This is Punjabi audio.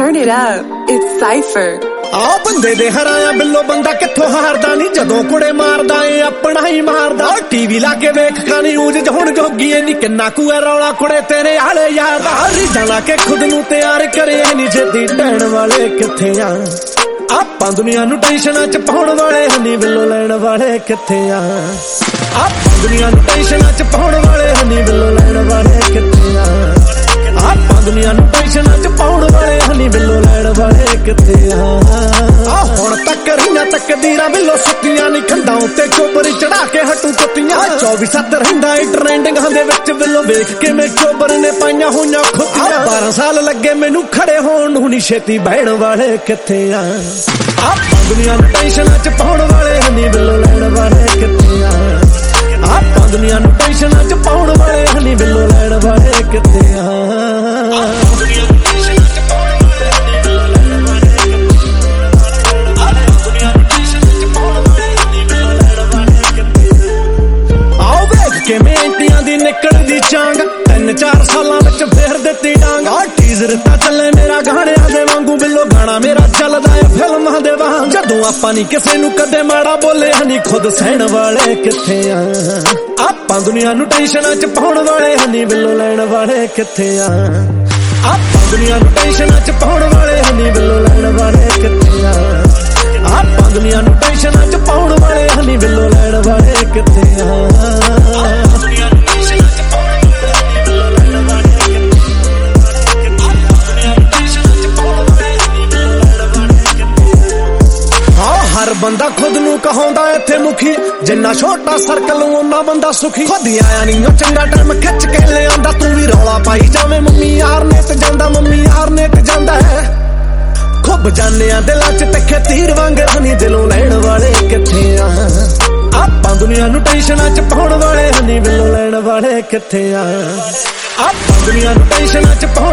Turn it up, it's Cypher. ਆ ਬੰਦੇ ਦੇ ਹਰਾਇਆ ਬਿੱਲੋ ਬੰਦਾ ਕਿੱਥੋਂ ਹਾਰਦਾ ਨਹੀਂ ਜਦੋਂ ਕੁੜੇ ਮਾਰਦਾ ਏ ਆਪਣਾ ਹੀ ਮਾਰਦਾ ਟੀਵੀ ਲਾ ਕੇ ਵੇਖ ਕਾ ਨਿਊਜ਼ ਚ ਹੁਣ ਜੋਗੀ ਏ ਨੀ ਕਿੰਨਾ ਕੁ ਐ ਰੌਲਾ ਕੁੜੇ ਤੇਰੇ ਆਲੇ ਯਾਰ ਦਾ ਰੀਡਾਂ ਲਾ ਕੇ ਖੁਦ ਨੂੰ ਤਿਆਰ ਕਰੇ ਨੀ ਛੇਤੀ ਢਹਿਣ ਵਾਲੇ ਕਿੱਥੇ ਆ ਆਪਾਂ ਦੁਨੀਆ ਨੂੰ ਟੈਨਸ਼ਨਾਂ ਚ ਪਾਉਣ ਵਾਲੇ ਹਨੀ ਬਿੱਲੋ ਲੈਣ ਵਾਲੇ ਕਿੱਥੇ ਆ ਆਪਾਂ ਦੁਨੀਆ ਨੂੰ ਟੈਨਸ਼ਨਾਂ ਚ ਪਾਉਣ ਵਾਲੇ ਹਨੀ ਬਿੱਲੋ ਲੈਣ ਵਾਲੇ ਕਿੱਥੇ ਆ ਆਪਾਂ ਦੁਨੀਆ ਨੂੰ ਟੈਨਸ਼ਨਾਂ ਚ ਪਾਉਣ ਵਾਲੇ ਹਨੀ ਬਿੱਲੋ ਲੈਣ ਵਾਲੇ ਕਿੱਥੇ ਆ ਹੁਣ ਤੱਕ ਰੀਆਂ ਤਕਦੀਰਾਂ ਬਿੱਲੋ ਸੁੱਤੀਆਂ ਨੀ ਖੰਡਾਂ ਉੱਤੇ ਚੋਬਰ ਚੜਾ ਕੇ ਹਟੂ ਕੁੱਤੀਆਂ 24/7 ਰਹਿੰਦਾ ਏ ਟ੍ਰੈਂਡਿੰਗਾਂ ਦੇ ਵਿੱਚ ਬਿੱਲੋ ਵੇਖ ਕੇ ਮੈਂ ਚੋਬਰ ਨੇ ਪਾਈਆਂ ਹੋਈਆਂ ਖੁੱਤੀਆਂ 12 ਸਾਲ ਲੱਗੇ ਮੈਨੂੰ ਖੜੇ ਹੋਣ ਨੂੰ ਨੀ ਛੇਤੀ ਬਹਿਣ ਵਾਲੇ ਕਿੱਥੇ ਆ ਆਪਾਂ ਦੁਨੀਆ ਨੂੰ ਟੈਨਸ਼ਨਾਂ ਚ ਪਾਉਣ ਵਾਲੇ ਹਨੀ ਬਿੱਲੋ ਲੈਣ ਵਾਲੇ ਕਿੱਥੇ ਆ ਆਪਾਂ ਦੁਨੀਆ ਨੂੰ ਟੈਨਸ਼ਨਾਂ ਚ ਪਾਉਣ ਵਾਲੇ ਹਨੀ ਬਿੱਲੋ ਲੈਣ ਵਾਲੇ ਕਿੱਥੇ ਆ ਕਿ ਮਿਹਨਤੀਆਂ ਦੀ ਨਿਕਲਦੀ ਚਾਂਗ 3-4 ਸਾਲਾਂ ਵਿੱਚ ਫੇਰ ਦਿੱਤੀ ਡਾਂਗ ਟੀਜ਼ਰ ਤਾਂ ਚੱਲੇ ਮੇਰਾ ਗਾਣਿਆਂ ਦੇ ਵਾਂਗੂ ਬਿੱਲੋ ਗਾਣਾ ਮੇਰਾ ਚੱਲਦਾ ਏ ਫਿਲਮਾਂ ਦੇ ਵਾਂਗ ਜਦੋਂ ਆਪਾਂ ਨਹੀਂ ਕਿਸੇ ਨੂੰ ਕਦੇ ਮਾੜਾ ਬੋਲੇ ਹਨੀ ਖੁਦ ਸਹਿਣ ਵਾਲੇ ਕਿੱਥੇ ਆ ਆਪਾਂ ਦੁਨੀਆ ਨੂੰ ਟੈਨਸ਼ਨਾਂ ਚ ਪਾਉਣ ਵਾਲੇ ਹਨੀ ਬਿੱਲੋ ਲੈਣ ਵਾਲੇ ਕਿੱਥੇ ਆ ਆਪਾਂ ਦੁਨੀਆ ਨੂੰ ਟੈਨਸ਼ਨਾਂ ਚ ਪਾਉਣ ਵਾਲੇ ਹਨੀ ਬਿੱਲੋ ਲੈਣ ਵਾਲੇ ਕਿੱਥੇ ਆ ਆਪਾਂ ਦੁਨੀਆ ਨੂੰ ਟੈਨਸ਼ਨਾਂ ਚ ਪਾਉਣ ਵਾਲੇ ਹਨੀ ਬਿੱਲੋ ਲੈਣ ਵਾਲੇ ਕਿੱਥੇ ਆ ਹਰ ਬੰਦਾ ਖੁਦ ਨੂੰ ਕਹਾਉਂਦਾ ਇੱਥੇ ਮੁਖੀ ਜਿੰਨਾ ਛੋਟਾ ਸਰਕਲ ਉਹਨਾਂ ਬੰਦਾ ਸੁਖੀ ਖੁਦ ਆਇਆ ਨਹੀਂ ਉਹ ਚੰਗਾ ਟਾਈਮ ਖਿੱਚ ਕੇ ਲਿਆਂਦਾ ਤੂੰ ਵੀ ਰੌਲਾ ਪਾਈ ਜਾਵੇਂ ਮੰਮੀ ਯਾਰ ਨੇ ਤੇ ਜਾਂਦਾ ਮੰਮੀ ਯਾਰ ਨੇ ਤੇ ਜਾਂਦਾ ਹੈ ਖੁੱਬ ਜਾਨਿਆਂ ਦਿਲਾਂ ਚ ਤਿੱਖੇ ਤੀਰ ਵਾਂਗ ਹਨੀ ਦਿਲੋਂ ਲੈਣ ਵਾਲੇ ਕਿੱਥੇ ਆ ਆਪਾਂ ਦੁਨੀਆ ਨੂੰ ਟੈਨਸ਼ਨਾਂ ਚ ਪਾਉਣ ਵਾਲੇ ਹਨੀ ਬਿੱਲੋ ਲੈਣ ਵਾਲੇ ਕਿੱਥੇ ਆ ਆਪਾਂ ਦੁਨੀਆ ਨੂੰ ਟੈਨਸ਼ਨਾਂ ਚ